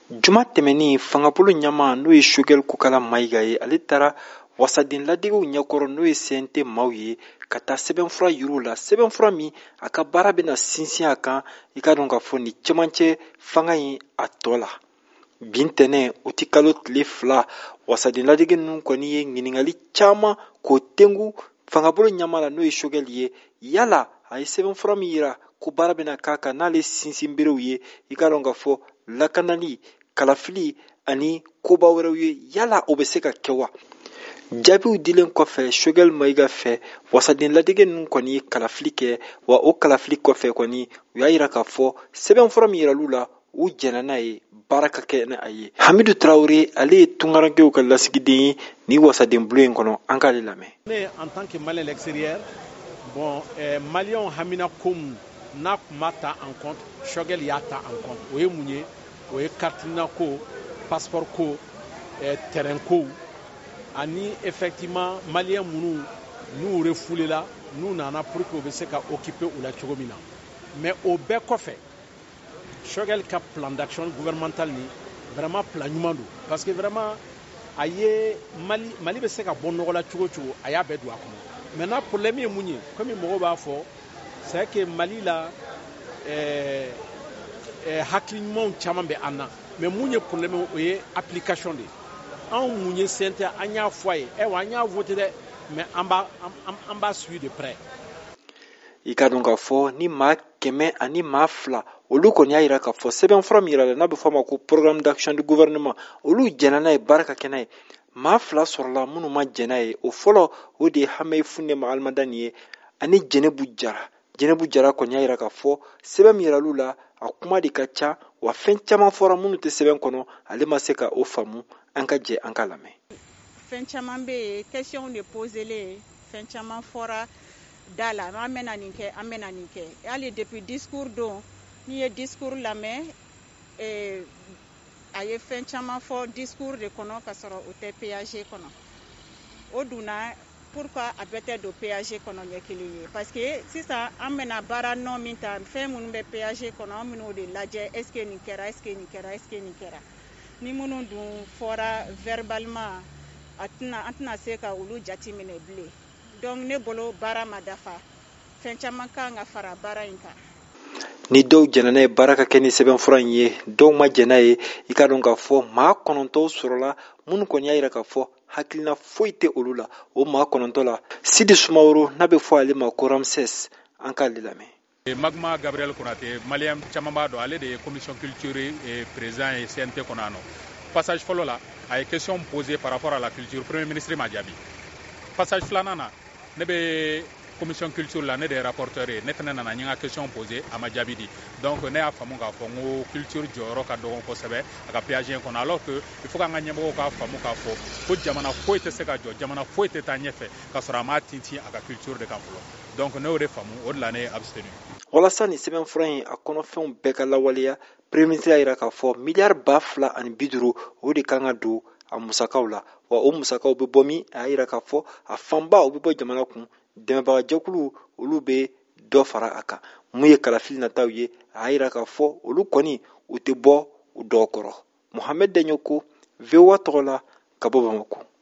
Juma tɛmɛni fangabolo ɲama n'o ye Choguel Kokala Mayiga ye ale taara wasaden ladigiw ɲɛkɔrɔ n'o ye CNT maaw ye ka taa sɛbɛnfura yir'u la sɛbɛnfura min a ka baara bɛna sinsin a kan i ka dɔn ka fɔ ni cɛmancɛ fanga in a tɔ la bi ntɛnɛn o tɛ kalo tile 2 wasaden ladigi ninnu kɔni ye ɲininkali caman k'o tengu fangabolo ɲama la n'o ye Choguel ye yala a ye sɛbɛnfura min yira ko baara bɛna k'a kan n'ale sinsinberew ye i ka dɔn ka fɔ lakanali kalafili ani koba wɛrɛw ye yala o bɛ se ka kɛ wa jaabiw dilen kɔfɛ Choguel Mayiga fɛ wasaden ladege ninnu kɔni ye kalafili kɛ wa o kalafili kɔfɛ kɔni u y'a yira k'a fɔ sɛbɛnfura min yiral'u la u jɛnna n'a ye baara ka kɛ ni a ye Hamidu Traoré ale ye tunkarankew ka lasigiden ye ni wasaden bulon in kɔnɔ an k'ale lamɛn. Ne en tant que malien extérieur malien hamina ko n'a kun ma ta en compte Choguel y'a ta en compte o ye mun ye o ye carte ko passeport ko terrain ko ani effectivement malien minnu n'u refulela n'u nana pour que u bɛ se ka occuper u la cogo min na mais o bɛɛ kɔfɛ Choguel ka plan d'action gouvernemental ni vraiment plan ɲuman don parce que vraiment a ye Mali bɛ se ka bɔ nɔgɔ la cogo cogo a y'a bɛɛ don a kɔnɔ maintenant problème ye mun ye comme mɔgɔw b'a fɔ c'est que Mali la hakili ɲumanw caman bɛ an na mais mun ye problème o ye application de ye anw mun ye CNT an y'a fɔ a ye an y'a voté dɛ mais an b'a suivi de près. I ka dɔn k'a fɔ ni maa 100 ani maa 2 olu kɔni y'a yira k'a fɔ sɛbɛnfura min yira la n'a bɛ fɔ a ma ko programme d'action du gouvernement olu jɛnna n'a ye baara ka kɛ n'a ye maa 2 sɔrɔla minnu ma jɛn n'a ye o fɔlɔ o de ye Hamayi Fundema Almadani ye ani Jɛnɛbu Jara kɔni y'a yira k'a fɔ sɛbɛn min yiral'u la a kuma de ka ca wa fɛn caman fɔra minnu tɛ sɛbɛn kɔnɔ ale ma se ka o faamu an ka jɛ an ka lamɛn. Fɛn caman bɛ yen question de poselen fɛn caman fɔra da la an bɛna nin kɛ hali depuis discours don n'i ye discours lamɛn a ye fɛn caman fɔ discours de kɔnɔ ka sɔrɔ o tɛ PAG kɔnɔ o dunna pourquoi a bɛɛ tɛ don PAG kɔnɔ ɲɛ kelen ye parce que sisan an bɛna baara nɔ min ta fɛn minnu bɛ PAG kɔnɔ an bɛn'o de lajɛ est ce que nin kɛra ni minnu dun fɔra verbalement an tɛna se ka olu jate minɛ bilen donc ne bolo baara ma dafa fɛn caman kan ka fara baara in kan. Ni dɔw jɛnna n'a ye baara ka kɛ ni sɛbɛnfura in ye dɔw ma jɛn n'a ye i ka dɔn k'a fɔ maa 9 sɔrɔla minnu kɔni y'a yira k'a fɔ hakilina foyi tɛ olu la o maa 9 la Sidi Sumaworo n'a bɛ fɔ ale ma ko Ramses an k'ale lamɛn. Magma Gabriel Konate malien caman b'a dɔn ale de ye commission culture président ye CNT kɔnɔ yan nɔ passage fɔlɔ la a ye question posée par rapport à la culture premier ministre ma jaabi passage filanan na ne bɛ commission culture la ne de ye rapporteur ye ne fana nana n ye n ka question posée a ma jaabi di donc ne y'a faamu k'a fɔ n ko culture jɔyɔrɔ ka dɔgɔ kosɛbɛ a ka PAG in kɔnɔ alors que il faut k'an ka ɲɛmɔgɔw k'a faamu k'a fɔ ko jamana foyi tɛ se ka jɔ jamana foyi tɛ taa ɲɛfɛ k'a sɔrɔ a m'a tintin a ka culture de kan fɔlɔ donc ne y'o de faamu o de la ne ye abstenu. Walasa ni sɛbɛnfura in a kɔnɔfɛnw bɛɛ ka lawaleya premier ministre y'a yira k'a fɔ miliyari 250 o de kan ka don a musakaw la wa o musakaw bɛ bɔ min a y'a yira k'a fɔ a fanba o bɛ bɔ jamana kun dɛmɛbagajɛkulu olu bɛ dɔ fara a kan mun ye kalafili nataw ye a y'a yira k'a fɔ olu kɔni u tɛ bɔ u dɔw kɔrɔ Mohamed Daɲoko VOA tɔgɔ la ka bɔ Bamako.